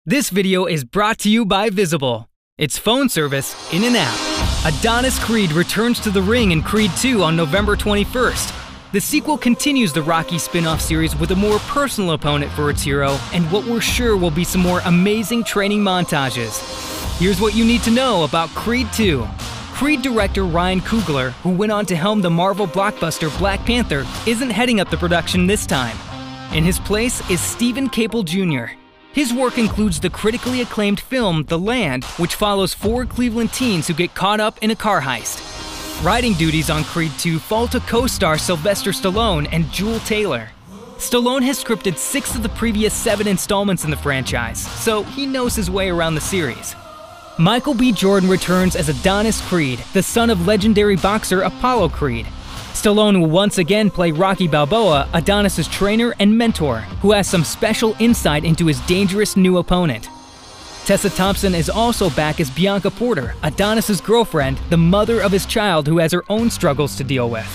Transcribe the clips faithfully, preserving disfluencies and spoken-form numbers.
This video is brought to you by Visible. It's phone service in an app. Adonis Creed returns to the ring in Creed two on November twenty-first. The sequel continues the Rocky spin-off series with a more personal opponent for its hero and what we're sure will be some more amazing training montages. Here's what you need to know about Creed two. Creed director Ryan Coogler, who went on to helm the Marvel blockbuster Black Panther, isn't heading up the production this time. In his place is Steven Caple Junior His work includes the critically acclaimed film The Land, which follows four Cleveland teens who get caught up in a car heist. Writing duties on Creed two fall to co-star Sylvester Stallone and Jewel Taylor. Stallone has scripted six of the previous seven installments in the franchise, so he knows his way around the series. Michael B. Jordan returns as Adonis Creed, the son of legendary boxer Apollo Creed. Stallone will once again play Rocky Balboa, Adonis' trainer and mentor, who has some special insight into his dangerous new opponent. Tessa Thompson is also back as Bianca Porter, Adonis' girlfriend, the mother of his child who has her own struggles to deal with.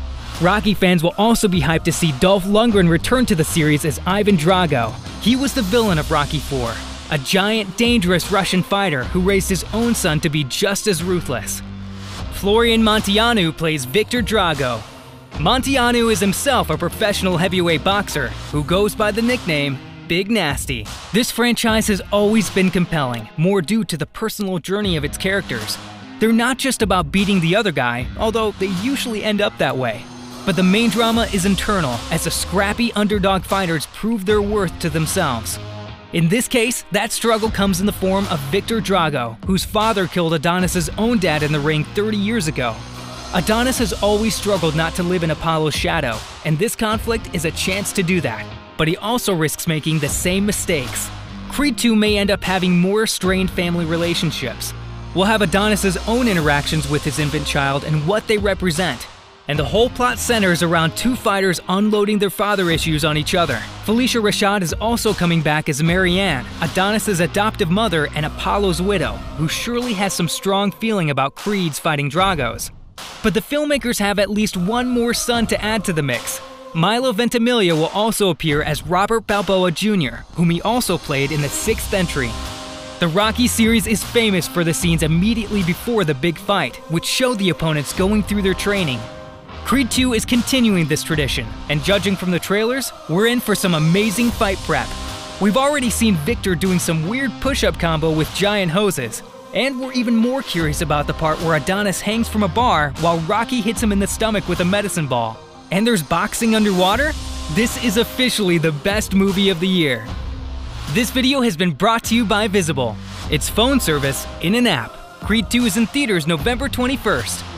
Rocky fans will also be hyped to see Dolph Lundgren return to the series as Ivan Drago. He was the villain of Rocky four, a giant, dangerous Russian fighter who raised his own son to be just as ruthless. Florian Monteanu plays Victor Drago. Monteanu is himself a professional heavyweight boxer who goes by the nickname Big Nasty. This franchise has always been compelling, more due to the personal journey of its characters. They're not just about beating the other guy, although they usually end up that way. But the main drama is internal, as the scrappy underdog fighters prove their worth to themselves. In this case, that struggle comes in the form of Victor Drago, whose father killed Adonis' own dad in the ring thirty years ago. Adonis has always struggled not to live in Apollo's shadow, and this conflict is a chance to do that. But he also risks making the same mistakes. Creed two may end up having more strained family relationships. We'll have Adonis' own interactions with his infant child and what they represent. And the whole plot centers around two fighters unloading their father issues on each other. Phylicia Rashad is also coming back as Marianne, Adonis' adoptive mother and Apollo's widow, who surely has some strong feeling about Creed's fighting Dragos. But the filmmakers have at least one more son to add to the mix. Milo Ventimiglia will also appear as Robert Balboa Junior, whom he also played in the sixth entry. The Rocky series is famous for the scenes immediately before the big fight, which show the opponents going through their training. Creed two is continuing this tradition, and judging from the trailers, we're in for some amazing fight prep. We've already seen Victor doing some weird push-up combo with giant hoses, and we're even more curious about the part where Adonis hangs from a bar while Rocky hits him in the stomach with a medicine ball. And there's boxing underwater? This is officially the best movie of the year. This video has been brought to you by Visible. It's phone service in an app. Creed two is in theaters November twenty-first.